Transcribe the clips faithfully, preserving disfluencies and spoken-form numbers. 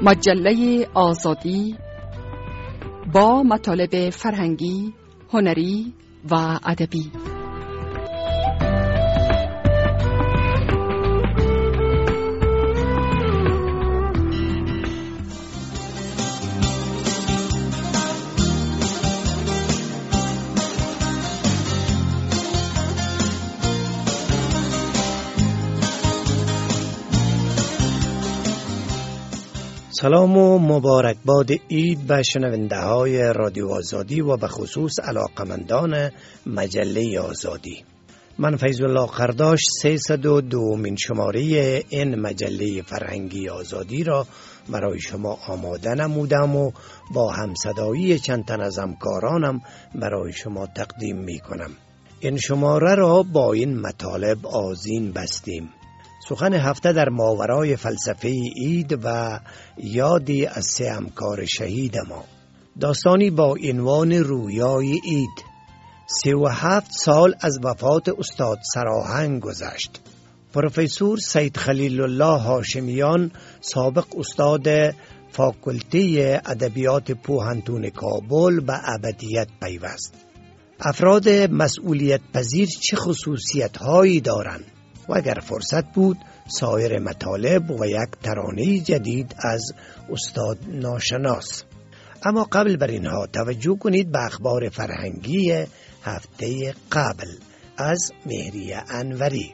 مجله آزادی با مطالب فرهنگی، هنری و ادبی. سلام و مبارکباد عید به شنونده های رادیو آزادی و به خصوص علاقمندان مجله آزادی. من فیض الله قرداش سیصد و دومین شماره این مجله فرهنگی آزادی را برای شما آماده نمودم و با همصدایی چند تن از همکارانم برای شما تقدیم می کنم. این شماره را با این مطالب آذین بستیم: سخن هفته در ماورای فلسفه عید و یادی از سه همکار شهید ما. داستانی با عنوان رویای عید. سی و هفت سال از وفات استاد سراهنگ گذشت. پروفسور سید خلیل الله هاشمیان، سابق استاد فاکولته ادبیات پوهنتون کابل، به ابدیت پیوست. افراد مسئولیت پذیر چه خصوصیت هایی دارند؟ و اگر فرصت بود سایر مطالب و یک ترانه جدید از استاد ناشناس. اما قبل بر اینها توجه کنید به اخبار فرهنگی هفته قبل از مهری انوری.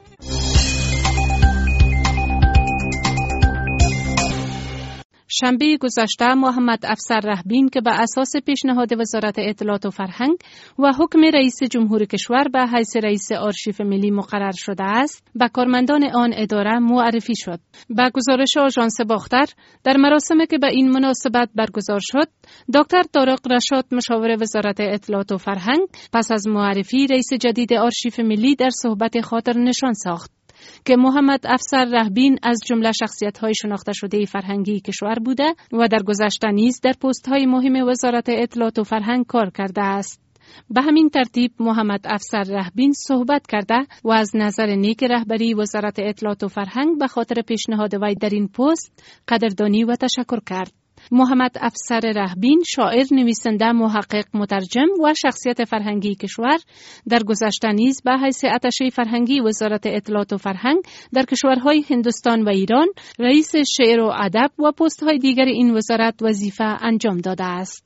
شنبه گذشته محمد افسر رهبین که به اساس پیشنهاد وزارت اطلاعات و فرهنگ و حکم رئیس جمهور کشور به حیث رئیس آرشیو ملی مقرر شده است، به کارمندان آن اداره معرفی شد. به گزارش آژانس باختر، در مراسمی که به این مناسبت برگزار شد، دکتر طارق رشاد، مشاور وزارت اطلاعات و فرهنگ، پس از معرفی رئیس جدید آرشیو ملی در صحبت خاطر نشان ساخت که محمد افسر رهبین از جمله شخصیت‌های شناخته شده فرهنگی کشور بوده و در گذشته نیز در پست‌های مهم وزارت اطلاعات و فرهنگ کار کرده است. به همین ترتیب محمد افسر رهبین صحبت کرده و از نظر نیک رهبری وزارت اطلاعات و فرهنگ به خاطر پیشنهاد وی در این پست قدردانی و تشکر کرد. محمد افسر رهبین، شاعر، نویسنده، محقق، مترجم و شخصیت فرهنگی کشور، در گذشته نیز به حیث آتشه فرهنگی وزارت اطلاعات و فرهنگ در کشورهای هندوستان و ایران رئیس شعر و ادب و پست‌های دیگر این وزارت وظیفه انجام داده است.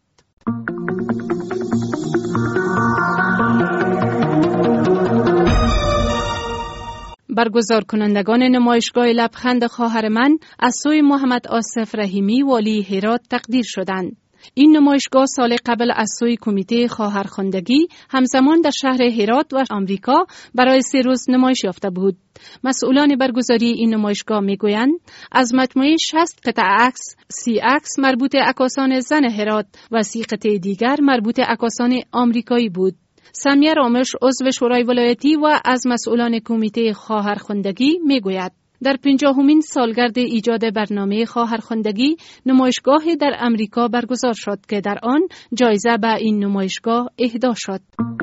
برگزار کنندگان نمایشگاه لبخند خواهر من از سوی محمد آصف رحیمی، والی هرات، تقدیر شدند. این نمایشگاه سال قبل از سوی کمیته خواهرخواندگی همزمان در شهر هرات و آمریکا برای سه روز نمایش یافته بود. مسئولان برگزاری این نمایشگاه میگویند از مجموعه شصت قطعه عکس، سی عکس مربوط عکاسان زن هرات و سی قطعه دیگر مربوط عکاسان آمریکایی بود. سمیه رامش، عضو شورای ولایتی و از مسئولان کمیته خواهرخواندگی میگوید در پنجاهمین سالگرد ایجاد برنامه خواهرخواندگی نمایشگاهی در امریکا برگزار شد که در آن جایزه به این نمایشگاه اهدا شد.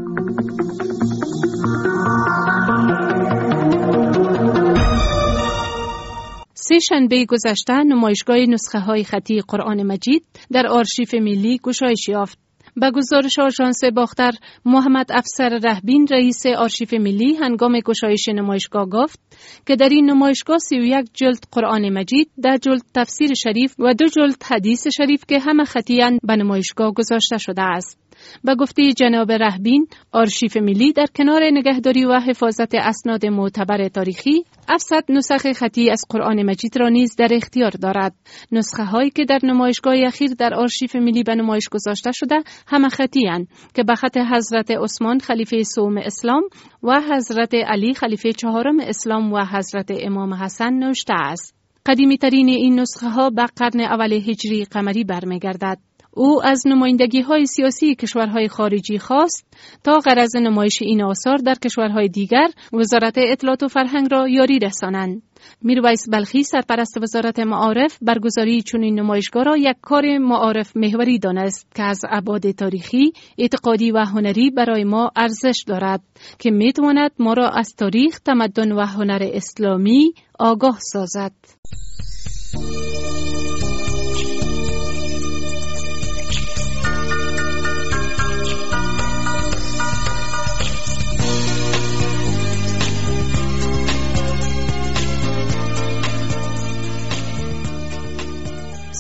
سه شنبه گذشته نمایشگاه نسخه های خطی قرآن مجید در آرشیو ملی گشایش یافت. به گزارش آژانس باختر، محمد افسر رهبین، رئیس آرشیو ملی، هنگام گشایش نمایشگاه گفت که در این نمایشگاه سی و یک جلد قرآن مجید، ده جلد تفسیر شریف و دو جلد حدیث شریف که همه خطیاً به نمایشگاه گذاشته شده است. به گفته جناب رهبین، آرشیو ملی در کنار نگهداری و حفاظت اسناد معتبر تاریخی، هفتصد نسخه خطی از قرآن مجید را نیز در اختیار دارد. نسخه هایی که در نمایشگاه اخیر در آرشیو ملی به نمایش گذاشته شده همه خطی اند که به خط حضرت عثمان خلیفه سوم اسلام و حضرت علی خلیفه چهارم اسلام و حضرت امام حسن نوشته است. قدیمی ترین این نسخه ها به قرن اول هجری قمری برمیگردد. او از نمایندگی های سیاسی کشورهای خارجی خواست تا غرض نمایش این آثار در کشورهای دیگر وزارت اطلاعات و فرهنگ را یاری رسانند. میرویس بلخی، سرپرست وزارت معارف، برگزاری چنین نمایشگاه را یک کار معارف محوری دانست که از ابعاد تاریخی، اعتقادی و هنری برای ما ارزش دارد که میتواند ما را از تاریخ، تمدن و هنر اسلامی آگاه سازد.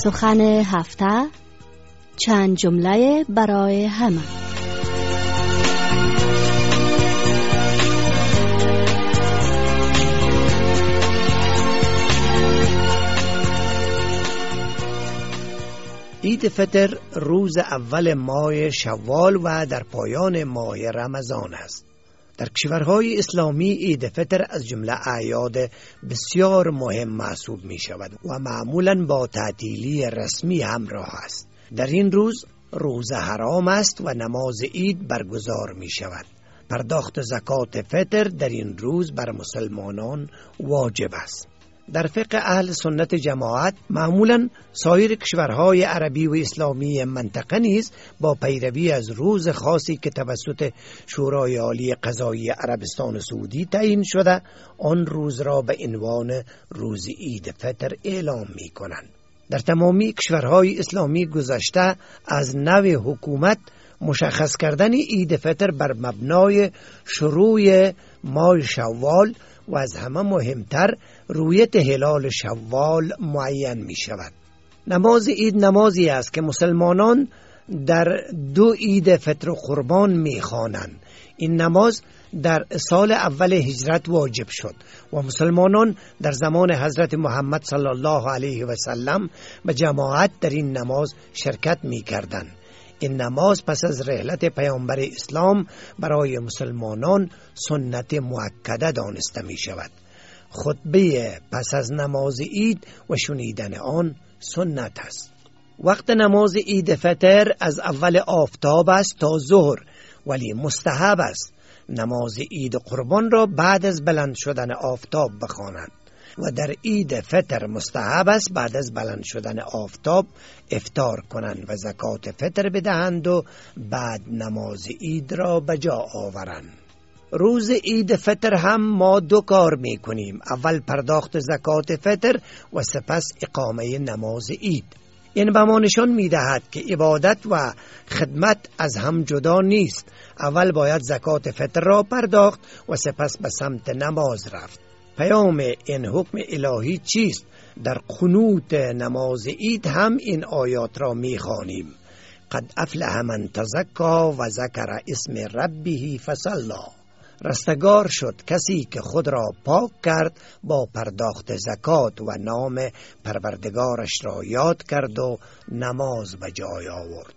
سخن هفته، چند جمله برای همه. عید فطر روز اول ماه شوال و در پایان ماه رمضان است. در کشورهای اسلامی عید فطر از جمله اعیاد بسیار مهم محسوب می شود و معمولاً با تعطیلی رسمی همراه است. در این روز روزه حرام است و نماز عید برگزار می شود. پرداخت زکات فطر در این روز بر مسلمانان واجب است. در فقه اهل سنت جماعت معمولاً سایر کشورهای عربی و اسلامی منطقه نیز با پیروی از روز خاصی که توسط شورای عالی قضایی عربستان سعودی تعیین شده آن روز را به عنوان روز عید فطر اعلام می کنند. در تمامی کشورهای اسلامی گذشته از نوع حکومت مشخص کردن عید فطر بر مبنای شروع ماه شوال و از همه مهمتر رویت هلال شوال معین می شود. نماز عید نمازی است که مسلمانان در دو عید فطر و قربان می خوانند. این نماز در سال اول هجرت واجب شد و مسلمانان در زمان حضرت محمد صلی الله علیه و سلم به جماعت در این نماز شرکت می کردند. این نماز پس از رحلت پیامبر اسلام برای مسلمانان سنت مؤکده دانسته می شود. خطبه پس از نماز عید و شنیدن آن سنت است. وقت نماز عید فطر از اول آفتاب است تا ظهر، ولی مستحب است نماز عید قربان را بعد از بلند شدن آفتاب بخوانند و در عید فطر مستحب است بعد از بلند شدن آفتاب افطار کنند و زکات فطر بدهند و بعد نماز عید را بجا آورند. روز عید فطر هم ما دو کار می کنیم. اول پرداخت زکات فطر و سپس اقامه نماز عید. این به ما نشان می دهد که عبادت و خدمت از هم جدا نیست. اول باید زکات فطر را پرداخت و سپس به سمت نماز رفت. پیام این حکم الهی چیست؟ در قنوت نماز عید هم این آیات را می خوانیم. قد افلح من تزکا و ذکر اسم ربه فصلی. رستگار شد کسی که خود را پاک کرد با پرداخت زکات و نام پروردگارش را یاد کرد و نماز به جای آورد.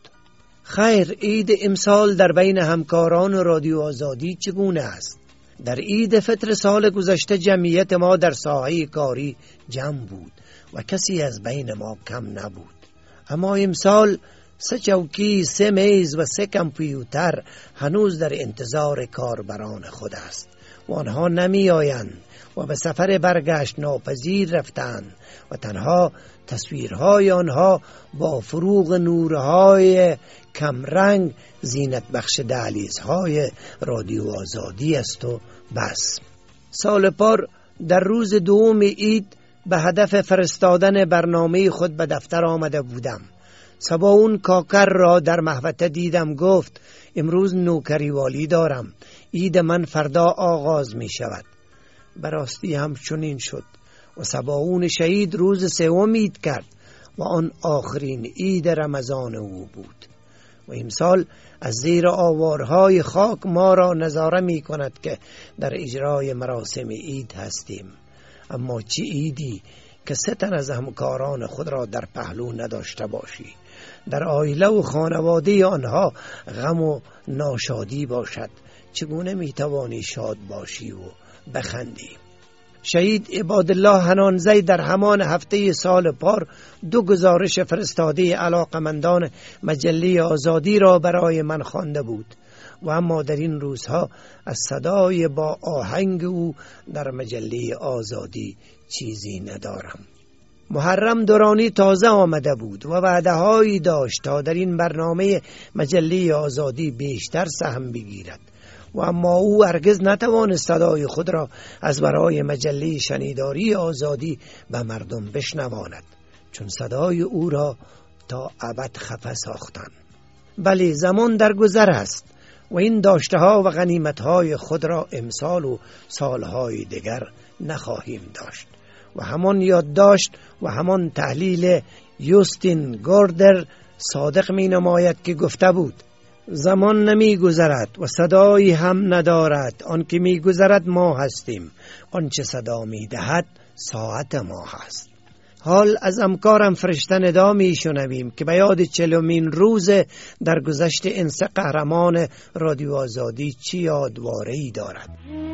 خیر، عید امسال در بین همکاران رادیو آزادی چگونه است؟ در عید فطر سال گذشته جمعیت ما در ساحه کاری جمع بود و کسی از بین ما کم نبود. اما امسال سه چوکی، سه میز و سه کامپیوتر هنوز در انتظار کاربران خود است و آنها نمی آیند و به سفر برگشت ناپذیر رفتند و تنها تصویرهای آنها با فروغ نورهای کمرنگ زینت بخش دهلیزهای رادیو آزادی است و بس. سال پار در روز دوم عید به هدف فرستادن برنامه خود به دفتر آمده بودم. صبا اون کاکر را در محوطه دیدم. گفت امروز نوکری والی دارم، عید من فردا آغاز می شود. براستی هم چنین شد و صبا اون شهید روز سوم عید کرد و آن آخرین عید رمضان او بود و امسال از زیر آوارهای خاک ما را نظاره می کند که در اجرای مراسم عید هستیم. اما چه عیدی که سه تن از همکاران خود را در پهلو نداشته باشی، در عائله و خانواده آنها غم و ناشادی باشد، چگونه میتوانی شاد باشی و بخندی؟ شهید عبادالله حنانزی در همان هفته سال پار دو گزارش فرستاده علاقمندان مجله آزادی را برای من خوانده بود و اما در این روزها از صدای با آهنگ او در مجله آزادی چیزی ندارم. محرم دورانی تازه آمده بود و وعده‌هایی داشت تا در این برنامه مجله آزادی بیشتر سهم بگیرد و اما او هرگز نتوانست صدای خود را از برای مجله شنیداری آزادی به مردم بشنواند، چون صدای او را تا ابد خفه ساختند. بلی زمان در گذر است و این داشته‌ها و غنیمت‌های خود را امسال و سالهای دیگر نخواهیم داشت و همان یادداشت و همان تحلیل یوستین گوردر صادق می نماید که گفته بود زمان نمی گذرد و صدایی هم ندارد، آن که می گذرد ما هستیم، آنچه صدا می دهد ساعت ما هست. حال از همکارم فرشته ندا می شنویم که به یاد چهلمین روز در گذشت انس قهرمان رادیو آزادی چی یادواره‌ای دارد.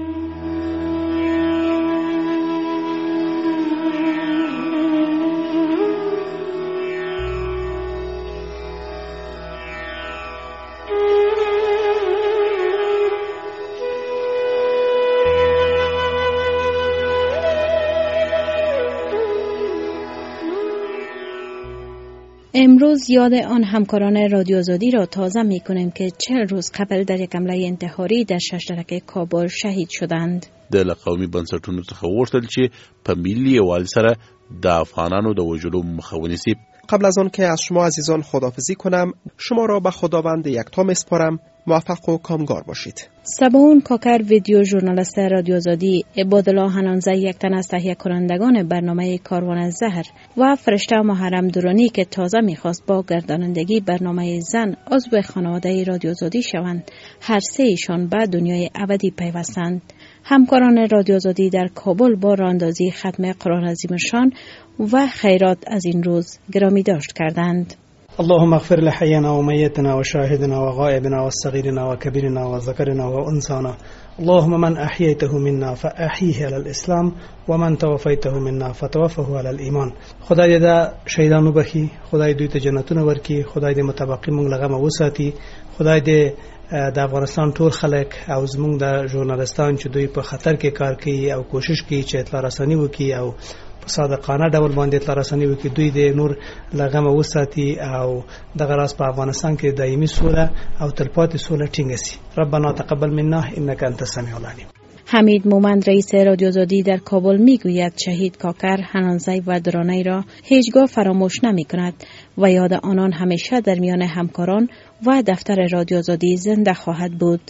امروز یاد آن همکاران رادیو آزادی را تازه می کنیم که چهل روز قبل در یک حمله انتحاری در ششترک کابل شهید شدند. د قومي بنسټونو څخه وغوښتل چې په ملي یووالي سره د افغانانو د وژلو مخه ونیسي. قبل از آن که از شما عزیزان خداحافظی کنم، شما را به خداوند یکتا میسپارم. موفق و کامگار باشید. سباون کاکر ویدیو ژورنالیست رادیو آزادی، عبادالله حنانزه یک تن از تهیه کنندگان برنامه کاروان زهر و فرشته محرم درانی که تازه میخواست با گردانندگی برنامه زن عضو خانواده رادیو آزادی شوند، هر سه ایشان به دنیای ابدی پیوستند. همکاران رادیو آزادی در کابل با راهاندازی ختم قرآن عظیم‌شان و خیرات از این روز گرامی داشت کردند. اللهم اغفر لحينا وميتنا وشاهدنا وغائبنا والصغيرنا وكبيرنا وذكرنا وأنثانا. اللهم من أحييته منا فأحيه على الإسلام ومن توفيته منا فتوفه على الإيمان. خدای دې شهیدانو بخي، خدای دوی ته جنتونه ورکي، خدای دې متبقي مونږ لغه وساتي، خدای دې د افغانستان ټول خلک او زمونږ د ژورنالستان چې دوی په خطر کې کار کوي او کوشش کوي چې اطلاع رساني وکړي او په صادقانه ډول باندې اطلاع رساني وکړي، دوی د نور لغمه وساتي او دغه راز په افغانستان کې دایمي سوله او تلپاتې سوله ټینګه سي. ربنا تقبل منا انك انت السميع العليم. حمید مومند رئیس رادیو آزادی در کابل میگوید شهید کاکر، حنانزی و درانی را هیچگاه فراموش نمی کند و یاد آنان همیشه در میان همکاران و دفتر رادیو آزادی زنده خواهد بود.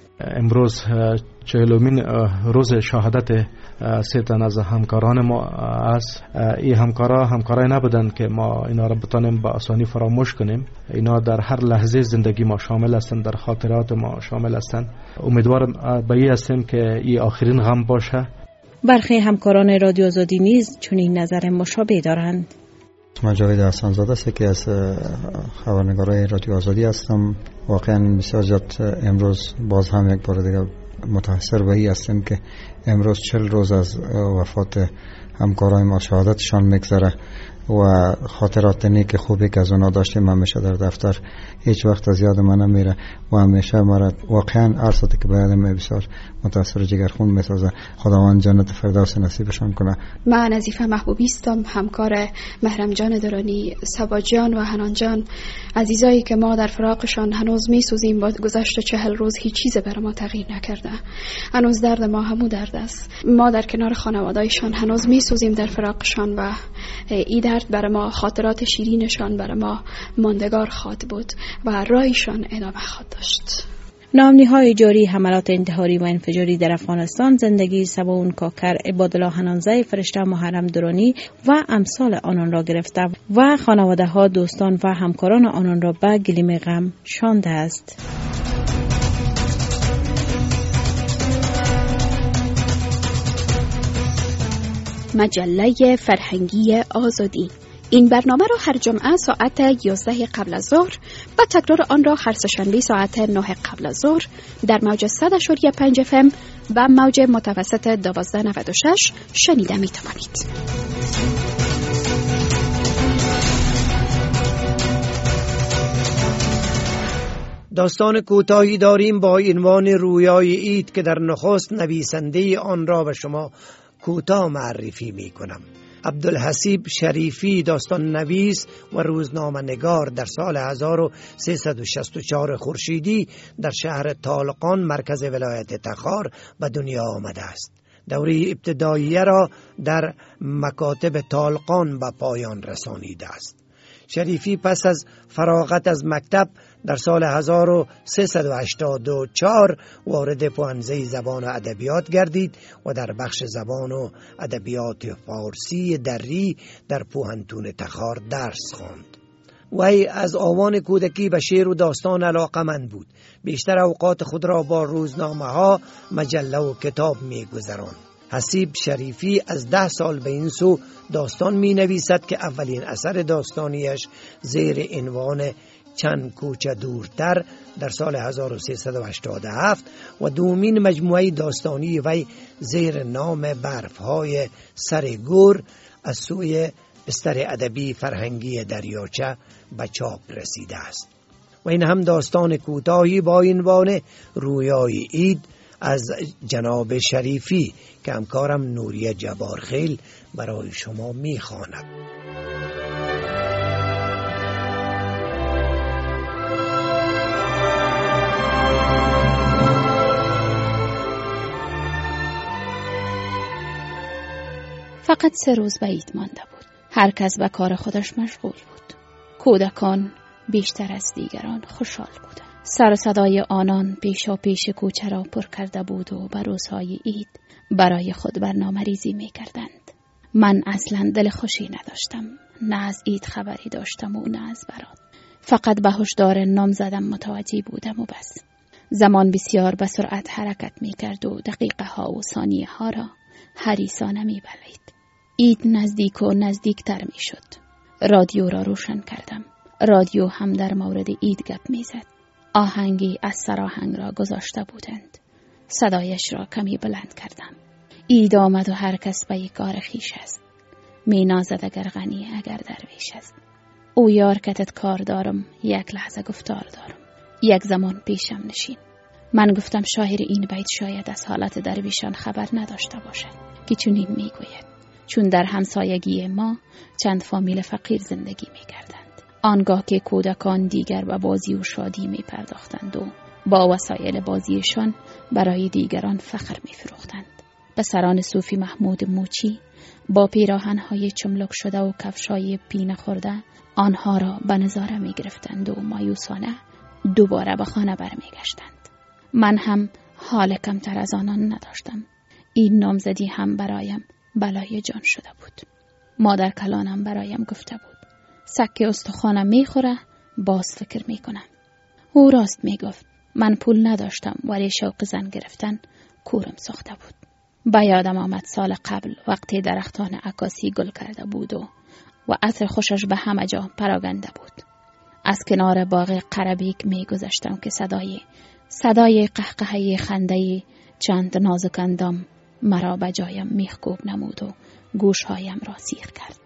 امروز چهلمین روز شهادت سه تن از همکاران ما است. این همکارا همکارای نبودند که ما اینا را بتانیم با آسانی فراموش کنیم. اینا در هر لحظه زندگی ما شامل هستند، در خاطرات ما شامل هستند. امیدوارم به این هستیم که این آخرین غم باشه. برخی همکاران رادیو آزادی نیز چنین نظر مشابه دارند. من جاوید احسانزاده است که از خبرنگارای رادیو آزادی هستم. واقعا بسیار زیاد امروز باز هم یک بار دیگه متاثر به این هستیم که امروز چهل روز از وفات همکارای ما شهادتشان میگذره و خاطرات نیک خوبی که از اونا داشتیم همیشه در دفتر هیچ وقت از یاد من نمیره و همیشه مرا واقعا عرصاتی که باید من بسیار متاثر جگرخون میسازه. خداوند جنت فردوس نصیبشان کنه. من نظیفه محبوبی هستم، همکار محرم جان درانی، سبا جان و حنان جان، عزیزایی که ما در فراقشان هنوز میسوزیم. با گذشت چهل روز هیچ چیز بر ما تغییر نکرده، هنوز درد ما همو درد است. ما در کنار خانواده‌شان هنوز میسوزیم در فراقشان و این درد برای ما، خاطرات شیرینشان برای ما ماندگار خواهد بود و رایشان ادامه خواهد داشت. نامنی‌های جاری حملات انتحاری و انفجاری در افغانستان زندگی سباون کاکر، عبادالله حنانزی، فرشته محرم درانی و امثال آنان را گرفته و خانواده‌ها، دوستان و همکاران آنان را به گلیم غم شانده است. مجله فرهنگی آزادی. این برنامه را هر جمعه ساعت یازده قبل از ظهر و تکرار آن را هر سه‌شنبه ساعت نه قبل از ظهر در موج صد و پنج اف ام و موج متوسط دوازده نود و شش شنیده می توانید. داستان کوتاهی داریم با عنوان رویای عید که در نخست نویسنده آن را به شما کوتاه معرفی می کنم. عبدالحسیب شریفی داستان نویس و روزنامه نگار در سال هزار و سیصد و شصت و چهار خورشیدی در شهر طالقان مرکز ولایت تخار به دنیا آمده است. دوره ابتداییه را در مکاتب طالقان به پایان رسانیده است. شریفی پس از فراغت از مکتب در سال هزار و سیصد و هشتاد و چهار وارد پوهنزه زبان و ادبیات گردید و در بخش زبان و ادبیات فارسی دری در پوهنتون تخار درس خواند. وی از آوان کودکی به شعر و داستان علاقه‌مند بود. بیشتر اوقات خود را با روزنامه ها، مجله و کتاب می گذراند. حسیب شریفی از ده سال به این سو داستان می نویسد که اولین اثر داستانیش زیر عنوان چند کوچه دورتر در سال هزار و سیصد و هشتاد و هفت و دومین مجموعه داستانی وی زیر نام برفهای سر گور از سوی بستر ادبی فرهنگی دریاچه به چاپ رسیده است. و این هم داستان کوتاهی با عنوان رویای عید از جناب شریفی که همکارم نوریه جبارخیل برای شما می‌خواند. فقط سه روز به عید مانده بود. هر کس به کار خودش مشغول بود. کودکان بیشتر از دیگران خوشحال بودند. سر و صدای آنان پیشا پیش کوچه را پر کرده بود و به روزهای عید برای خود برنامه ریزی می کردند. من اصلا دل خوشی نداشتم. نه از عید خبری داشتم و نه از برات. فقط به هشدار نام زدم متوجه بودم و بس. زمان بسیار به سرعت حرکت می کرد و دقیقه ها و ثانیه ها را حریصانه می بلید. عید نزدیک و نزدیکتر می شد. رادیو را روشن کردم. رادیو هم در مورد عید گپ می زد. آهنگی از سراهنگ را گذاشته بودند. صدایش را کمی بلند کردم. عید آمد و هر کس به یک کار خویش است. می نازد اگر غنی اگر درویش است. او یار کتت کار دارم، یک لحظه گفتار دارم. یک زمان پیشم نشین. من گفتم شاعر این بیت شاید از حالت درویشان خبر نداشته باشد که چنین می گوید: چون در همسایگی ما چند فامیل فقیر زندگی می کردند. آنگاه که کودکان دیگر به بازی و شادی می پرداختند و با وسایل بازیشان برای دیگران فخر می فروختند. پسران صوفی محمود موچی با پیراهن‌های چملک شده و کفشای پینه خورده آنها را به نظاره می گرفتند و مایوسانه دوباره به خانه برمی گشتند. من هم حال کمتر از آنان نداشتم. این نامزدی هم برایم بلای جان شده بود. مادر کلانم برایم گفته بود: سکه استخوانم میخوره، باز فکر میکنم. او راست میگفت. من پول نداشتم ولی شوق زن گرفتن کورم ساخته بود. به یادم آمد سال قبل وقتی درختان عکاسی گل کرده بود و و عطر خوشش به همه جا پراگنده بود. از کنار باغ قربیک میگذشتم که صدای صدای قهقهه خنده چند نازک اندام مرا به جایم میخکوب نمود و گوشهایم را سیر کرد.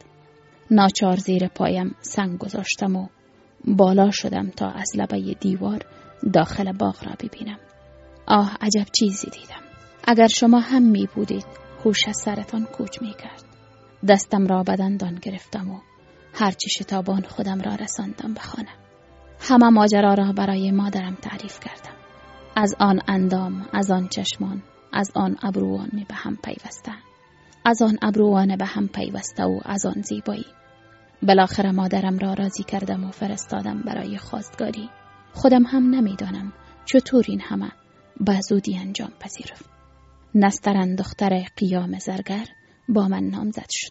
ناچار زیر پایم سنگ گذاشتم و بالا شدم تا از لبه دیوار داخل باغ را ببینم. آه عجب چیزی دیدم. اگر شما هم می بودید هوش از سرتان کوچ می کرد. دستم را به دندان گرفتم و هرچی شتابان خودم را رساندم به خانه. همه ماجرا را برای مادرم تعریف کردم. از آن اندام، از آن چشمان، از آن ابروان به هم پیوسته. از آن ابروان به هم پیوسته و از آن زیبایی. بالاخره مادرم را راضی کردم و فرستادم برای خواستگاری. خودم هم نمیدانم چطور این همه به زودی انجام پذیرفت. نسترن دختر قیام زرگر با من نامزد شد.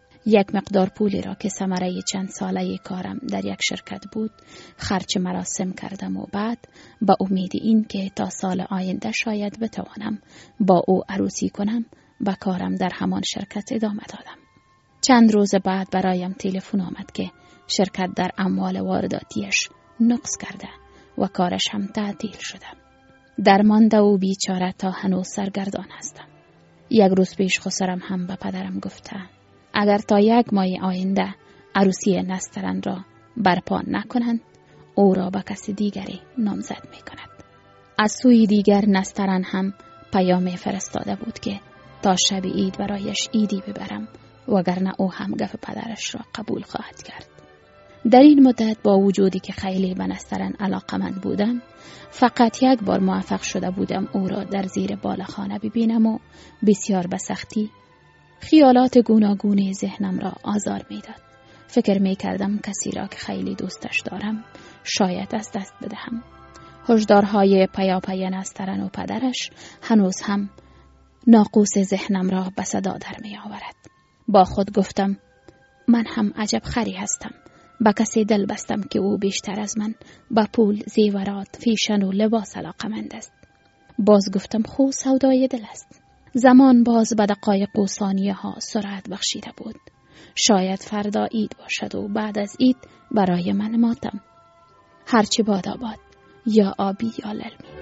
یک مقدار پولی را که ثمره چند ساله کارم در یک شرکت بود خرج مراسم کردم و بعد با امید این که تا سال آینده شاید بتوانم با او عروسی کنم با کارم در همان شرکت ادامه دادم. چند روز بعد برایم تلفن آمد که شرکت در اموال وارداتیش نقص کرده و کارش هم تعطیل شده. درمانده و بیچاره تا هنوز سرگردان هستم. یک روز پیش خسرم هم به پدرم گفته اگر تا یک ماه آینده عروسی نسترن را برپا نکنند او را به کسی دیگری نامزد می کند. از سوی دیگر نسترن هم پیام فرستاده بود که تا شب عید برایش عیدی ببرم وگرنه او هم گف پدرش را قبول خواهد کرد. در این مدت با وجودی که خیلی به نسترن علاقمند بودم فقط یک بار موفق شده بودم او را در زیر بالخانه ببینم و بسیار به سختی خیالات گوناگون ذهنم را آزار میداد. فکر می کردم کسی را که خیلی دوستش دارم شاید از دست بدهم. هشدارهای پیاپی نسترن و پدرش هنوز هم ناقوس ذهنم را به صدا در می آورد. با خود گفتم من هم عجب خری هستم. با کسی دل بستم که او بیشتر از من با پول، زیورات، فیشن و لباس علاقه‌مند است. باز گفتم خو سودای دل است. زمان باز به دقایق و ثانیه ها سرعت بخشیده بود. شاید فردا عید باشد و بعد از عید برای من ماتم. هرچی باد آباد، یا آبی یا للمی.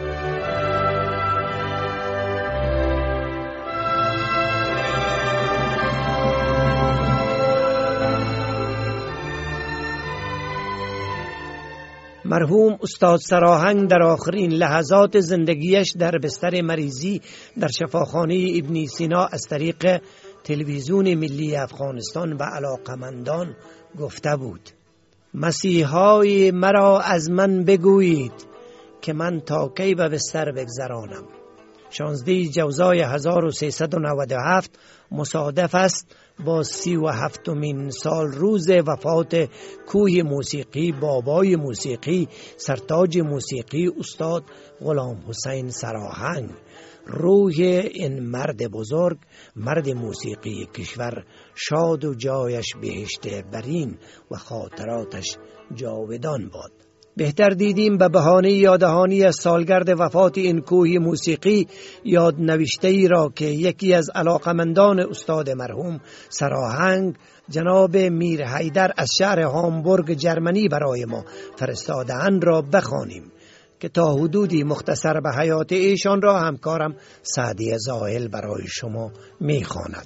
مرحوم استاد سراهنگ در آخرین لحظات زندگیش در بستر مریضی در شفاخانه ابن سینا از طریق تلویزیون ملی افغانستان و علاقمندان گفته بود: مسیحای مرا از من بگویید که من تا کی به بستر بگذرانم. شانزده جوزای هزار و سیصد و نود و هفت مصادف است با سی و هفتمین سال روز وفات کوه موسیقی، بابای موسیقی، سرتاج موسیقی استاد غلام حسین سراهنگ. روح این مرد بزرگ، مرد موسیقی کشور، شاد و جایش بهشت برین و خاطراتش جاودان باد. بهتر دیدیم به بهانه یاددهانی از سالگرد وفات این کوه موسیقی یاد نوشته ای را که یکی از علاقمندان استاد مرحوم سراهنگ جناب میر حیدر از شهر هامبورگ جرمنی برای ما فرستاده‌اند را بخوانیم که تا حدودی مختصر به حیات ایشان را همکارم سعدی زاهل برای شما میخواند.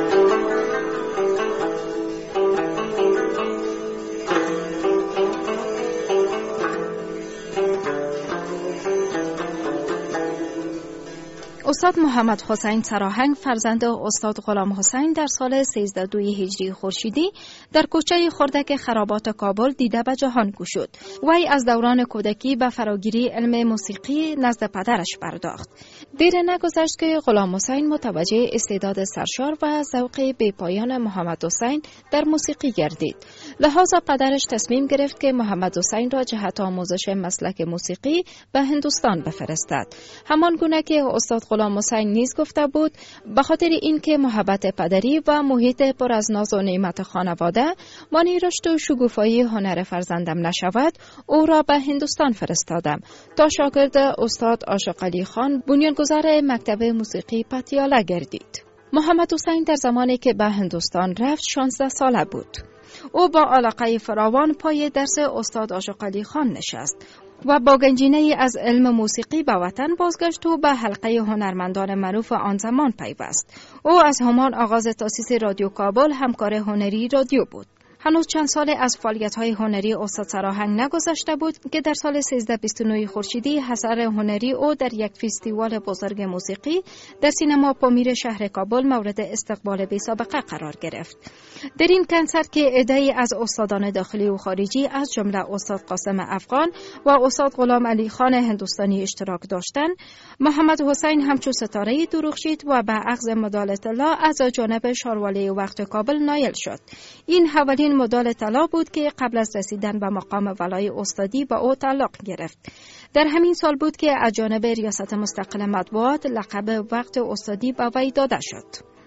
استاد محمد حسین سراهنگ فرزند استاد غلام حسین در سال سیزده دوی هجری خورشیدی در کوچه خردک خرابات کابل دیده به جهان گشود. وی از دوران کودکی به فراگیری علم موسیقی نزد پدرش پرداخت. دیر نگذشت که غلام حسین متوجه استعداد سرشار و ذوق بی‌پایان محمد حسین در موسیقی گردید. لحاظا پدرش تصمیم گرفت که محمد حسین را جهت آموزش مسلک موسیقی به هندوستان بفرستد. همان گونه که استاد غلام حسین نیز گفته بود به خاطر اینکه محبت پدری و محیط پر از ناز و نعمت خانواده مانع رشد و شکوفایی هنر فرزندم نشود، او را به هندوستان فرستادم تا شاگرد استاد عاشق علی خان بنیانگذار مکتب موسیقی پتیالا گردید. محمد حسین در زمانی که به هندوستان رفت شانزده ساله بود. او با علاقه فراوان پای درس استاد عاشق علی خان نشست و با گنجینه از علم موسیقی به وطن بازگشت و به حلقه هنرمندان معروف آن زمان پیوست. او از همان آغاز تأسیس رادیو کابل همکار هنری رادیو بود. هنوز چند سال از فعالیت‌های هنری استاد سراهنگ نگذشته بود که در سال سیزده بیست و نه خورشیدی اثر هنری او در یک فستیوال بزرگ موسیقی در سینما پامیر شهر کابل مورد استقبال بی سابقه قرار گرفت. در این کنسرت که عده‌ای از استادان داخلی و خارجی از جمله استاد قاسم افغان و استاد غلام علی خان هندوستانی اشتراک داشتند، محمد حسین همچون ستاره درخشید و به اخذ مدال طلا از جانب شاروالی وقت کابل نایل شد. این حوالی مدال طلا بود که قبل از رسیدن به مقام ولای استادی با او تعلق گرفت. در همین سال بود که از جانب ریاست مستقل مطبوعات لقب وقت استادی به وی داده شد.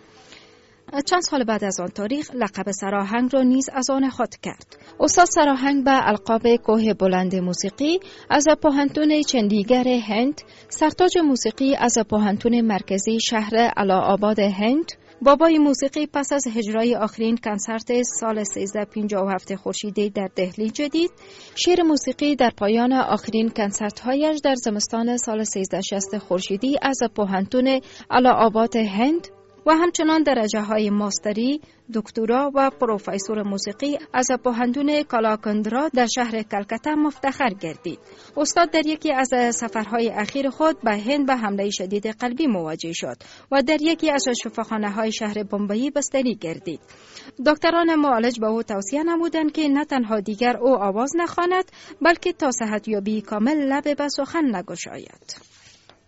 چند سال بعد از آن تاریخ لقب سراهنگ را نیز از آن خود کرد. استاد سراهنگ به القاب کوه بلند موسیقی از پوهنتون چندیگر هند، سرتاج موسیقی از پوهنتون مرکزی شهر اله‌آباد هند، بابای موسیقی پس از اجرای آخرین کنسرت سال سیزده پنجاه و هفت خورشیدی در دهلی جدید، شعر موسیقی در پایان آخرین کنسرت‌هایش در زمستان سال سیزده شصت خورشیدی از پوهنتون اله‌آباد هند و همچنان درجه های ماستری، دکترا و پروفسور موسیقی از پوهنتون کالاکندرا در شهر کلکته مفتخر گردید. استاد در یکی از سفرهای اخیر خود به هند به حمله شدید قلبی مواجه شد و در یکی از شفاخانه‌های شهر بمبئی بستری گردید. دکتران معالج به او توصیه نمودند که نه تنها دیگر او آواز نخواند، بلکه تا صحتیابی کامل لب به سخن نگشاید.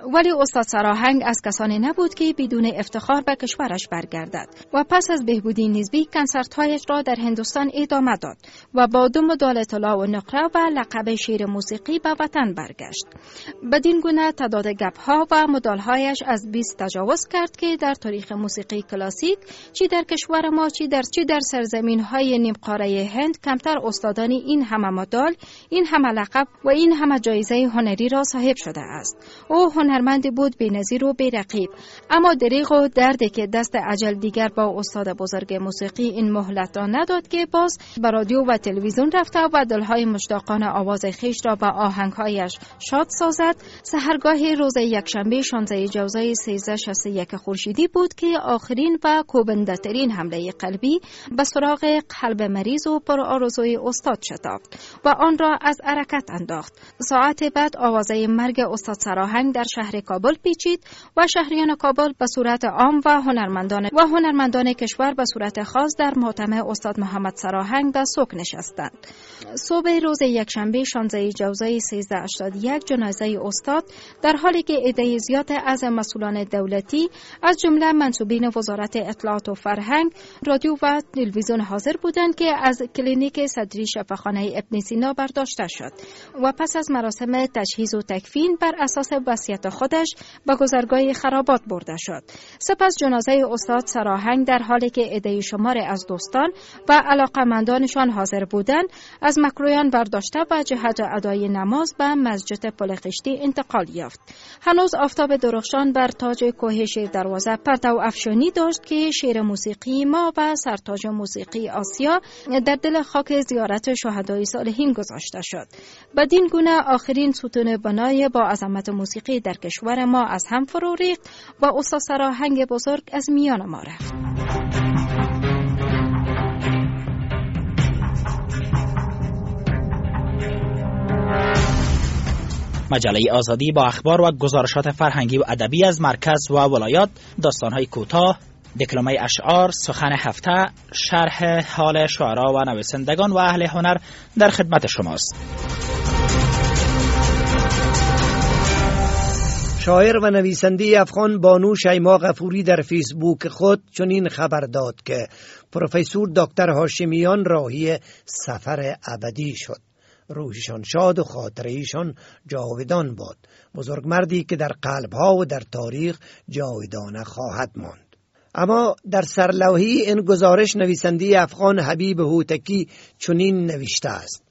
ولی استاد سراهنگ از کسانی نبود که بدون افتخار به کشورش برگردد و پس از بهبودی نسبی کنسرت‌هایش را در هندوستان ادامه داد و با دو مدال طلا و نقره و لقب شیر موسیقی به وطن برگشت. بدین گونه تعداد گپ‌ها و مدال‌هایش از بیست تجاوز کرد که در تاریخ موسیقی کلاسیک چی در کشور ما چی در چی در سرزمین‌های نیم قاره هند کمتر استادانی این همه مدال، این همه لقب و این همه جایزه هنری را صاحب شده است. او هنرمندی بود بی‌نظیر و بی‌رقیب، اما دریغ و دردی که دست اجل دیگر با استاد بزرگ موسیقی این مهلت را نداد که باز به رادیو و تلویزیون رفته و دلهای مشتاقان آواز خویش را با آهنگهایش شاد سازد. سحرگاه روز یکشنبه شانزده جوزای سیزده شصت و یک خورشیدی بود که آخرین و کوبنده‌ترین حمله قلبی به سراغ قلب مریض و پرآرزوی استاد شتافت و آن را از حرکت انداخت. ساعت بعد آوازه مرگ استاد سراهنگ در شهر کابل پیچید و شهریان کابل به صورت عام و هنرمندان و هنرمندان کشور به صورت خاص در ماتم استاد محمد سراهنگ به سوگ نشستند. صبح روز یکشنبه شانزده جوزای سیزده هشتاد و یک جنازه استاد در حالی که عده زیاد از مسئولان دولتی از جمله منصوبین وزارت اطلاعات و فرهنگ، رادیو و تلویزیون حاضر بودند که از کلینیک صدری شفاخانه ابن سینا برداشته شد و پس از مراسم تجهیز و تکفین بر اساس وصیت خودش به گذرگاه خرابات برده شد. سپس جنازه استاد سراهنگ در حالی که عده شمار از دوستان و علاقمندانشان حاضر بودند از مکرویان برداشته و جهت ادای نماز به مسجد پل خشتی انتقال یافت. هنوز آفتاب درخشان بر تاج کوه شیر دروازه پرتو افشانی داشت که شیر موسیقی ما و سرتاج موسیقی آسیا در دل خاک زیارت شهدای صالحین گذاشته شد. بدین گونه آخرین ستون بنای با عظمت موسیقی در کشور ما از هم فرو ریخت و استاد سراهنگ بزرگ از میان ما رفت. مجله آزادی با اخبار و گزارشات فرهنگی و ادبی از مرکز و ولایات، داستان‌های کوتاه، دکلمه اشعار، سخن هفته، شرح حال شعرا و نویسندگان و اهل هنر در خدمت شماست. شاعر و نویسنده افغان بانو شیما غفوری در فیسبوک خود چنین خبر داد که پروفسور دکتر هاشمیان راهی سفر ابدی شد. روحشان شاد و خاطره ایشان جاودان باد. بزرگمردی که در قلب‌ها و در تاریخ جاودانه خواهد ماند. اما در سرلوحی این گزارش نویسنده افغان حبیب هوتکی چنین نوشته است: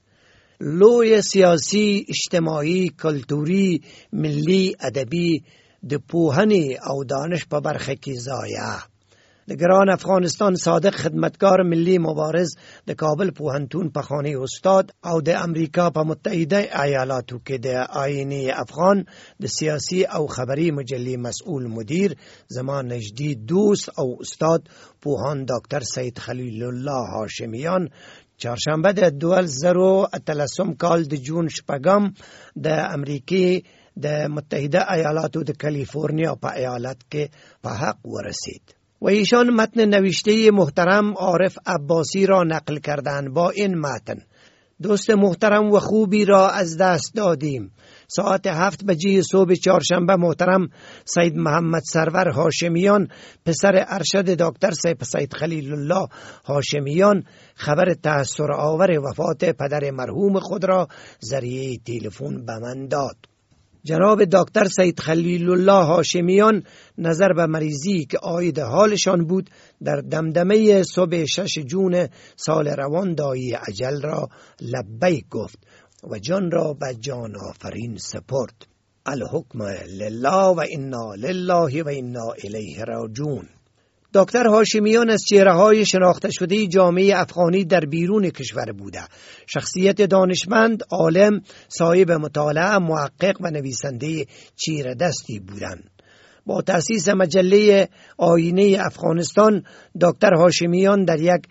لوی سیاسی، اجتماعی، کلتوری، ملی، ادبی د پوهنې او دانش په برخه کې ضایع. د ګران افغانستان صادق خدمتگار ملی مبارز د کابل پوهنتون په خانه استاد او د امریکا په متحده ایالاتو کې د آینه افغان د سیاسی او خبری مجلې مسئول مدیر زمان نجدی دوست او استاد پوهان دکتر سید خلیل الله هاشمیان چهارشنبه د دوه زره اتلسم کال د جون شپږم د امریکای د متحده ایالاتو د کالیفرنیا په ایالت کې په حق ورسید. و ایشان متن نوشته محترم عارف عباسی را نقل کردند با این متن: دوست محترم و خوبی را از دست دادیم. ساعت هفت بجه صبح چهارشنبه محترم سید محمد سرور هاشمیان پسر ارشد دکتر سید خلیل الله هاشمیان خبر تأثیر آور وفات پدر مرحوم خود را ذریعه تلفن به من داد. جناب دکتر سید خلیل الله هاشمیان نظر به مریضی که عاید حالشان بود در دمدمه صبح شش جون سال روان دایی اجل را لبیک گفت و جان را به جان آفرین سپرد. الحکم لله و انا لله و انا الیه راجعون. دکتر هاشمیان از چهره‌های شناخته شده جامعه افغانی در بیرون کشور بوده. شخصیت دانشمند، عالم، صاحب مطالعه، محقق و نویسنده چیره‌دستی بودند. با تأسیس مجله آینه افغانستان دکتر هاشمیان در یک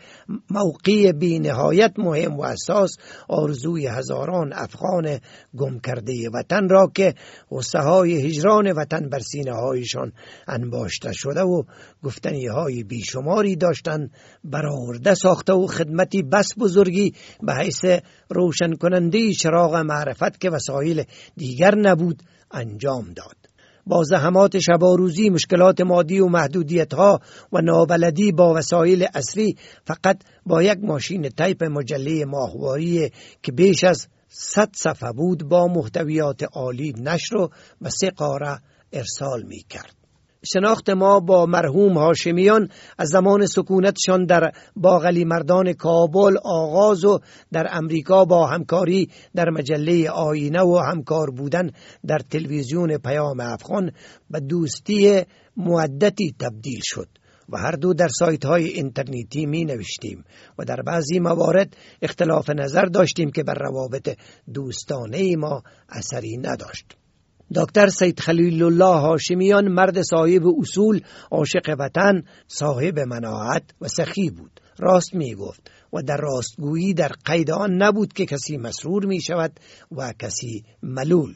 موقع بی نهایت مهم و حساس آرزوی هزاران افغان گم کرده وطن را که غصه های هجران وطن بر سینه هایشان انباشته شده و گفتنی های بیشماری داشتند برآورده ساخته و خدمتی بس بزرگی به حیث روشن کننده چراغ معرفت که وسایل دیگر نبود انجام داد. با زحمات شب و روزی، مشکلات مادی و محدودیت‌ها و نابلدی با وسایل عصری، فقط با یک ماشین تایپ مجله ماهواری که بیش از صد صفحه بود با محتویات عالی نشر و به سه قاره ارسال می کرد. شناخت ما با مرحوم هاشمیان از زمان سکونتشان در باقلی مردان کابل آغاز و در امریکا با همکاری در مجله آینه و همکار بودن در تلویزیون پیام افغان به دوستی مودتی تبدیل شد و هر دو در سایت های اینترنتی می نوشتیم و در بعضی موارد اختلاف نظر داشتیم که بر روابط دوستانه ما اثری نداشت. دکتر سید خلیل الله هاشمیان مرد صاحب اصول، عاشق وطن، صاحب مناعت و سخی بود. راست می گفت و در راستگویی در قید آن نبود که کسی مسرور می شود و کسی ملول.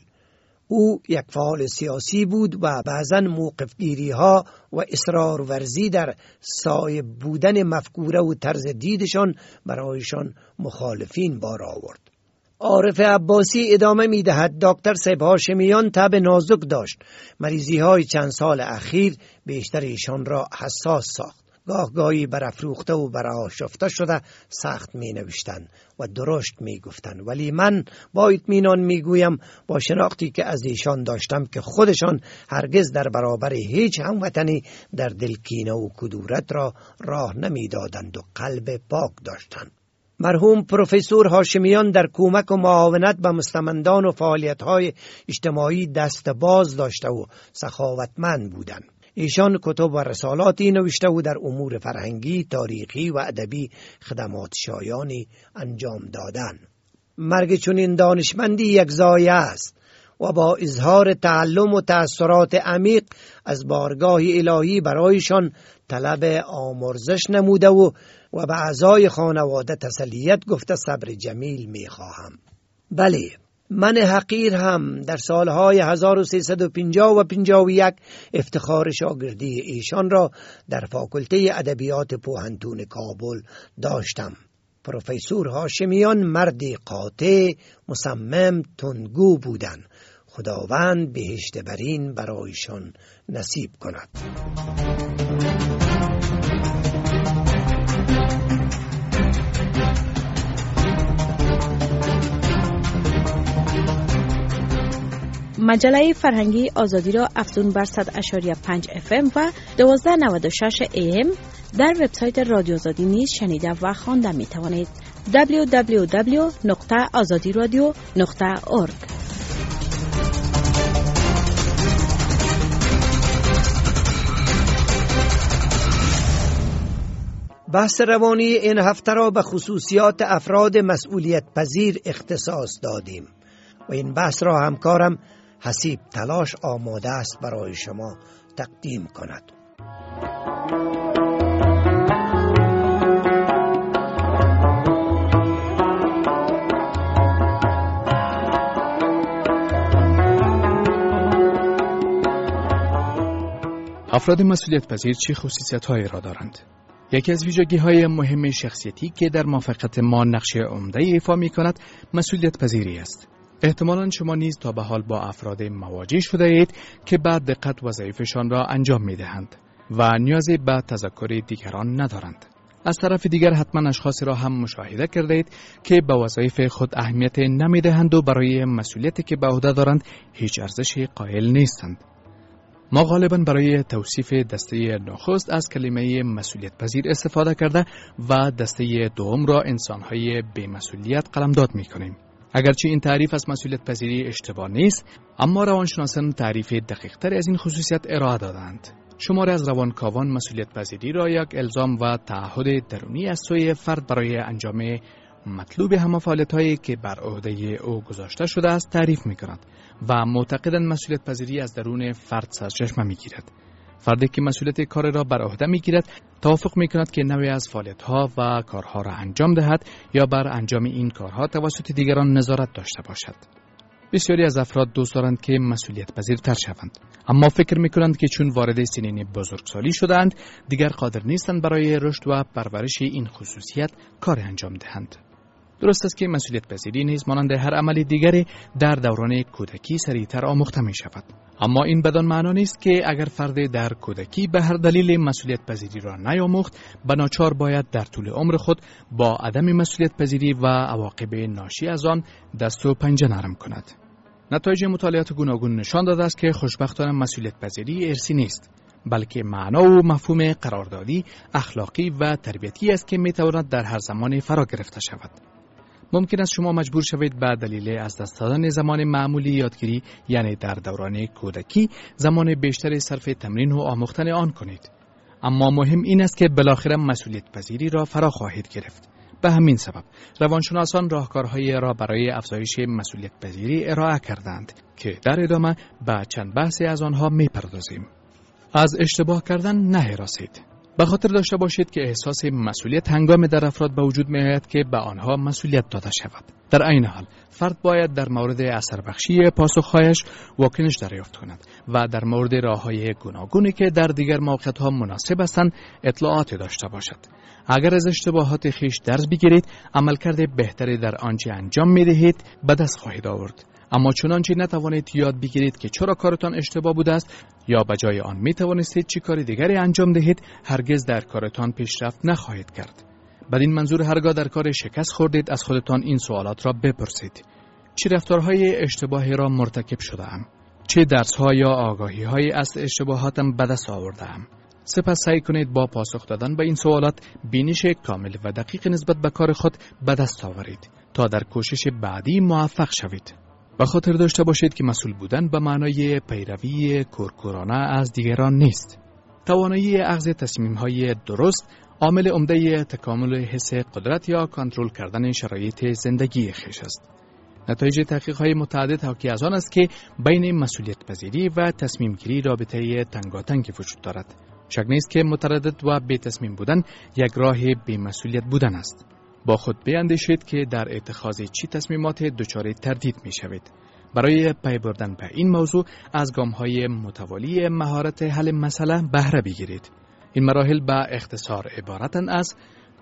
او یک فعال سیاسی بود و بعضاً موقفگیری ها و اصرار ورزی در صایب بودن مفکوره و طرز دیدشان برایشان مخالفین بار آورد. عارف عباسی ادامه می دهد دکتر سید هاشمیان طب نازک داشت. مریضی های چند سال اخیر بیشتر ایشان را حساس ساخت. گاه گاهی برافروخته و برآشفته شده سخت می نوشتن و درشت می گفتن، ولی من با اطمینان می گویم با شناختی که از ایشان داشتم که خودشان هرگز در برابر هیچ هموطنی در دل کینه و کدورت را راه نمی دادند و قلب پاک داشتند. مرحوم پروفسور هاشمیان در کمک و معاونت به مستمندان و فعالیت‌های اجتماعی دست باز داشته و سخاوتمند بودند. ایشان کتب و رسالاتی نوشته و در امور فرهنگی، تاریخی و ادبی خدمات شایانی انجام دادند. مرگ چنین دانشمندی یک ضایعه است و با اظهار تعلم و تأثیرات عمیق از بارگاه الهی برایشان طلب آمرزش نموده و و به اعضای خانواده تسلیت گفته صبر جمیل می خواهم. بله، من حقیر هم در سالهای هزار و سیصد و پنجاه و پنجاه و یک افتخار شاگردی ایشان را در فاکولته ادبیات پوهنتون کابل داشتم. پروفسور هاشمیان مردی قاطع، مصمم، تندگو بودند. خداوند بهشت برین برایشان نصیب کند. مجله فرهنگی آزادی را افزون بر صد و پنج و پنج اف ام و دوازده و نود و شش ای ام در وبسایت رادیو آزادی نیز شنیده و خوانده می توانید. دبلیو دبلیو دبلیو نقطه آزادی رادیو نقطه اورگ. بحث روانی این هفته را به خصوصیات افراد مسئولیت پذیر اختصاص دادیم و این بحث را همکارم حسیب تلاش آماده است برای شما تقدیم کند. افراد مسئولیت پذیر چه خصوصیت هایی را دارند؟ یکی از ویژگی های مهم شخصیتی که در موفقیت ما نقش عمده ایفا می کند مسئولیت پذیری است. احتمالاً شما نیز تا به حال با افراد مواجه شده اید که با دقت وظایفشان را انجام می دهند و نیازی به تذکر دیگران ندارند. از طرف دیگر حتما اشخاصی را هم مشاهده کرده اید که به وظایف خود اهمیت نمی دهند و برای مسئولیتی که به عهده دارند هیچ ارزشی قائل نیستند. ما غالباً برای توصیف دسته نخست از کلمه مسئولیت پذیر استفاده کرده و دسته دوم را انسان‌های بی‌مسئولیت قلمداد می‌کنیم. اگرچه این تعریف از مسئولیت پذیری اشتباه نیست، اما روانشناسان تعریف دقیق‌تر از این خصوصیت ارائه دادند. شماری از روانکاوان مسئولیت پذیری را یک الزام و تعهد درونی از سوی فرد برای انجام مطلوب همه فعالیت‌هایی که بر عهده او گذاشته شده است تعریف می‌کنند و معتقدند مسئولیت پذیری از درون فرد سرچشمه می‌گیرد. فردی که مسئولیت کار را بر عهده می‌گیرد توافق می‌کند که نوعی از فعالیت‌ها و کارها را انجام دهد یا بر انجام این کارها توسط دیگران نظارت داشته باشد. بسیاری از افراد دوست دارند که مسئولیت پذیرتر شوند، اما فکر می‌کنند که چون وارد سنین بزرگسالی شده‌اند دیگر قادر نیستند برای رشد و پرورش این خصوصیت کار انجام دهند. درست است که مسئولیت پذیری نیز مانند هر عمل دیگری در دوران کودکی سریعتر آموخته می شود. اما این بدان معنا نیست که اگر فرد در کودکی به هر دلیل مسئولیت پذیری را نیاموخت، بناچار باید در طول عمر خود با عدم مسئولیت پذیری و عواقب ناشی از آن دست و پنجه نرم کند. نتایج مطالعات گوناگون نشان داده است که خوشبختانه مسئولیت پذیری ارثی نیست، بلکه معنا و مفهوم قراردادی، اخلاقی و تربیتی است که میتواند در هر زمان فرا گرفته شود. ممکن است شما مجبور شوید به دلیل از دست دادن زمان معمولی یادگیری، یعنی در دوران کودکی، زمان بیشتری صرف تمرین و آموختن آن کنید. اما مهم این است که بالاخره مسئولیت پذیری را فرا خواهید گرفت. به همین سبب روانشناسان راهکارهایی را برای افزایش مسئولیت پذیری ارائه کردند که در ادامه به چند بحثی از آنها میپردازیم. از اشتباه کردن نهراسید. به خاطر داشته باشید که احساس مسئولیت هنگام در افراد به وجود می‌آید که به آنها مسئولیت داده شود. در عین حال فرد باید در مورد اثر بخشی پاسخهایش واکنش دریافت کند و در مورد راه‌های گوناگونی که در دیگر موقعیت‌ها مناسب هستند اطلاعات داشته باشد. اگر از اشتباهات خیش درس بگیرید، عملکرد بهتری در آنچه انجام می‌دهید به دست خواهید آورد. اما چنانچه نتوانید یاد بگیرید که چرا کارتان اشتباه بوده است یا به جای آن می توانستید چی کار دیگری انجام دهید، هرگز در کارتان پیشرفت نخواهید کرد. بدین منظور هرگاه در کار شکست خوردید از خودتان این سوالات را بپرسید: چه رفتارهای اشتباهی را مرتکب شده‌ام؟ چه درس‌ها یا آگاهی‌هایی از اشتباهاتم به دست آورده‌ام؟ سپس سعی کنید با پاسخ دادن به این سوالات بینش کامل و دقیق نسبت به کار خود به دست آورید تا در کوشش بعدی موفق شوید. به خاطر داشته باشید که مسئول بودن به معنای پیروی کورکورانه از دیگران نیست. توانایی اخذ تصمیم‌های درست عامل عمده تکامل حس قدرت یا کنترل کردن شرایط زندگی خویش است. نتایج تحقیق‌های متعدد حاکی از آن است که بین مسئولیت پذیری و تصمیم گیری رابطه تنگاتنگی وجود دارد. شک نیست که متردد و بی تصمیم بودن یک راه بی مسئولیت بودن است. با خود بیاندیشید که در اتخاذ چی تصمیمات دچار تردید می شوید. برای پی بردن به این موضوع از گام‌های متوالی مهارت حل مسئله بهره بگیرید. این مراحل به اختصار عبارتند از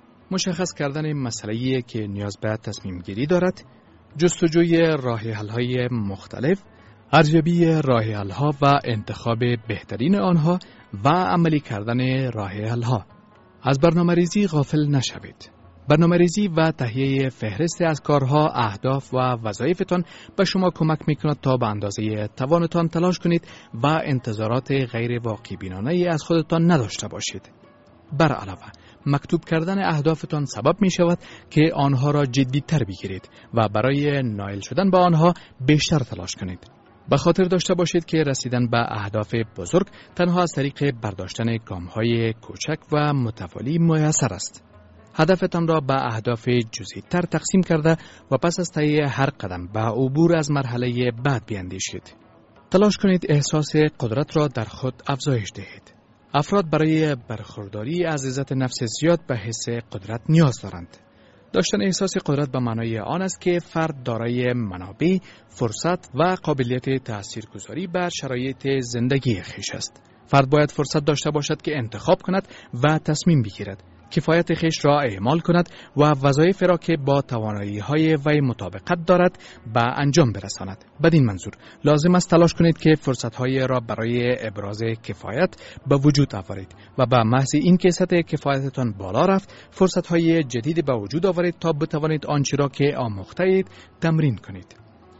مشخص کردن مسئله‌ای که نیاز به تصمیم گیری دارد، جستجوی راه حل‌های مختلف، ارزیابی راه حل‌ها و انتخاب بهترین آنها و عملی کردن راه حل‌ها. از برنامه‌ریزی غافل نشوید. برنامه‌ریزی و تهیه فهرست از کارها، اهداف و وظایفتان به شما کمک می‌کند تا به اندازه توانتان تلاش کنید و انتظارات غیر واقع بینانه‌ای از خودتان نداشته باشید. بر علاوه، مکتوب کردن اهدافتان سبب می‌شود که آنها را جدی‌تر بگیرید و برای نائل شدن به آنها بیشتر تلاش کنید. به خاطر داشته باشید که رسیدن به اهداف بزرگ تنها از طریق برداشتن گام‌های کوچک و متوالی میسر است. هدفتان را به اهداف جزئی‌تر تقسیم کرده و پس از طی هر قدم به عبور از مرحله بعد بیاندیشید. تلاش کنید احساس قدرت را در خود افزایش دهید. افراد برای برخورداری از عزت نفس زیاد به حس قدرت نیاز دارند. داشتن احساس قدرت به معنای آن است که فرد دارای منابع، فرصت و قابلیت تاثیرگذاری بر شرایط زندگی خویش است. فرد باید فرصت داشته باشد که انتخاب کند و تصمیم بگیرد، کفایت خویش را اعمال کند و وظایف را که با توانایی‌های وی مطابقت دارد به انجام برساند. بدین منظور لازم است تلاش کنید که فرصت‌های را برای ابراز کفایت به وجود آورید و به محض این که سطح کفایتتان بالا رفت، فرصت‌های جدید به وجود آورید تا بتوانید آنچه را که آموخته اید تمرین کنید.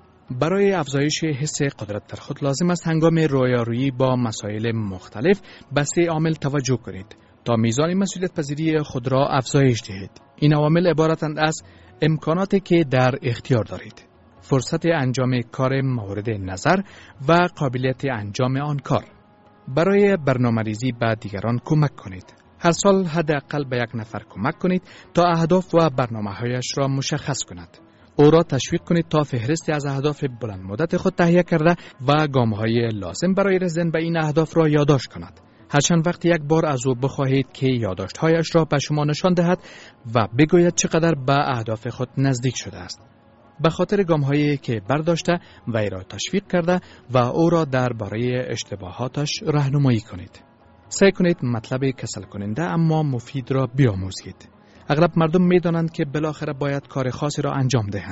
برای افزایش حس قدرت در خود لازم است هنگام رویارویی با مسائل مختلف به سه عامل توجه کنید تا میزان مسئولیت پذیری خود را افزایش دهید. این عوامل عبارتند از امکاناتی که در اختیار دارید، فرصت انجام کار مورد نظر و قابلیت انجام آن کار. برای برنامه‌ریزی به دیگران کمک کنید. هر سال حداقل به یک نفر کمک کنید تا اهداف و برنامه‌هایش را مشخص کند. او را تشویق کنید تا فهرستی از اهداف بلند مدت خود تهیه کرده و گام‌های لازم برای رسیدن به این اهداف را یادداشت کند. هرچند وقتی یک بار از او بخواهید که یادداشت‌هایش را به شما نشان دهد و بگوید چقدر به اهداف خود نزدیک شده است. به خاطر گام‌هایی که برداشته وی را تشویق کرده و او را درباره اشتباهاتش راهنمایی کنید. سعی کنید مطلب کسل کننده اما مفید را بیاموزید. اغلب مردم می‌دانند که بالاخره باید کار خاصی را انجام دهند،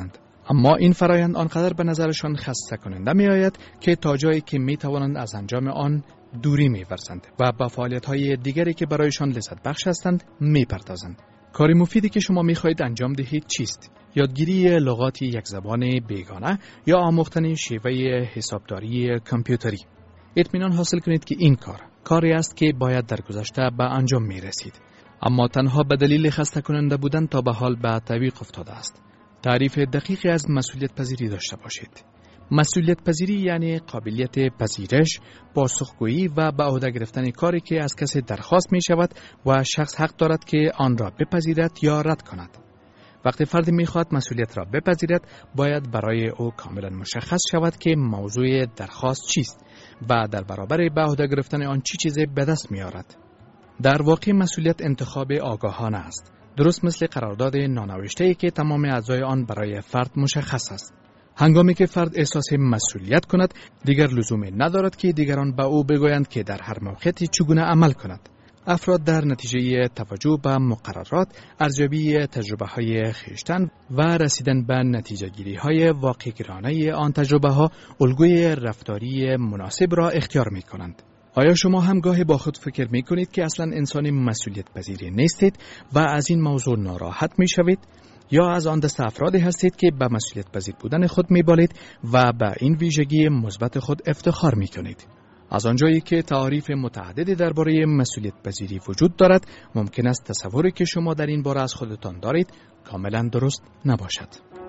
اما این فرایند آنقدر به نظرشان خسته کننده می آید که تا جایی که می توانند از انجام آن دوری می ورزند و با فعالیت های دیگری که برایشان لذت بخش هستند می پردازند. کاری مفیدی که شما می خواهید انجام دهید چیست؟ یادگیری لغات یک زبان بیگانه یا آموختن شیوه حسابداری کامپیوتری. اطمینان حاصل کنید که این کار کاری است که باید در گذشته به انجام می رسید، اما تنها به دلیل خسته کننده بودن تا به حال به تعویق افتاده است. تعریف دقیقی از مسئولیت پذیری داشته باشید. مسئولیت پذیری یعنی قابلیت پذیرش، پاسخگویی و به عهده گرفتن کاری که از کسی درخواست می شود و شخص حق دارد که آن را بپذیرد یا رد کند. وقتی فردی می خواهد مسئولیت را بپذیرد، باید برای او کاملا مشخص شود که موضوع درخواست چیست و در برابر به عهده گرفتن آن چی چیزی به دست می آورد. در واقع مسئولیت انتخاب آگاهانه است، درست مثل قرارداد نانوشته‌ای که تمام اجزای آن برای فرد مشخص است. هنگامی که فرد احساس مسئولیت کند، دیگر لزومی ندارد که دیگران به او بگویند که در هر موقعیتی چگونه عمل کند. افراد در نتیجه توجه به مقررات، ارزیابی تجربه‌های خویشتن و رسیدن به نتیجه‌گیری‌های واقع‌گرایانه آن تجربه‌ها، الگوی رفتاری مناسب را اختیار می‌کنند. آیا شما هم گاهی با خود فکر می کنید که اصلا انسان مسئولیت پذیری نیستید و از این موضوع ناراحت می شوید؟ یا از آن دست افرادی هستید که به مسئولیت پذیر بودن خود می بالید و به این ویژگی مثبت خود افتخار می کنید؟ از آنجایی که تعاریف متعددی درباره مسئولیت پذیری وجود دارد، ممکن است تصوری که شما در این باره از خودتان دارید کاملا درست نباشد.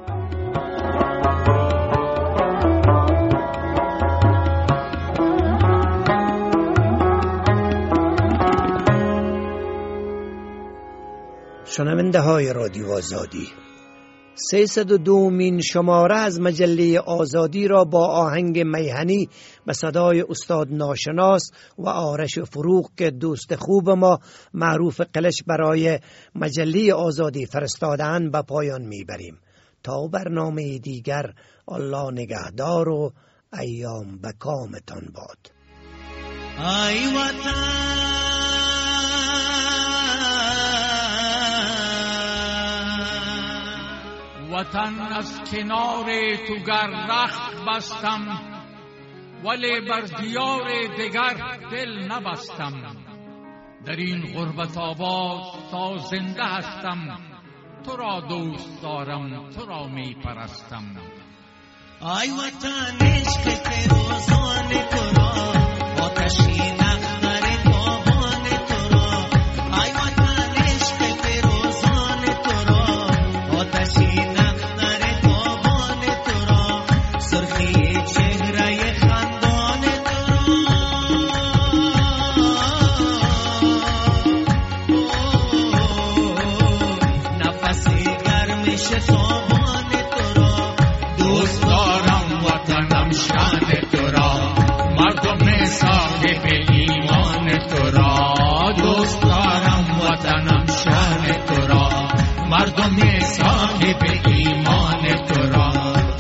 شنونده های رادیو آزادی، سیصد و دومین شماره از مجله آزادی را با آهنگ میهنی به صدای استاد ناشناس و آرش فروغ که دوست خوب ما معروف قلش برای مجله آزادی فرستادن به پایان میبریم. تا برنامه دیگر، الله نگهدار و ایام به کامتان باد. ای وطن وطن از کنار تو گر رخت بستم، ولی بر دیار دگر دل نبستم. در این غربت آباد تا زنده هستم، تو را دوست دارم، تو را می پرستم. ای وطن عشق فیروزان تو را، آتشی نغمر تابان تو را. ای وطن عشق فیروزان تو را، آتشی مردم صاحب ایمان تو را.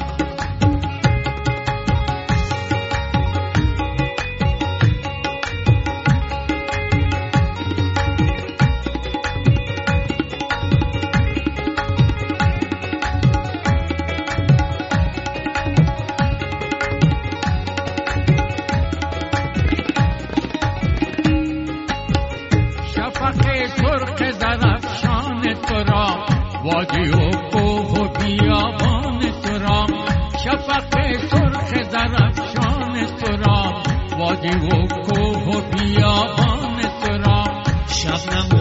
شفق سرخ درفشان تو را، وادی و کوه و بیابان تو را. شفق سرخ درفشان تو را، وادی و کوه و بیابان تو را. شبنم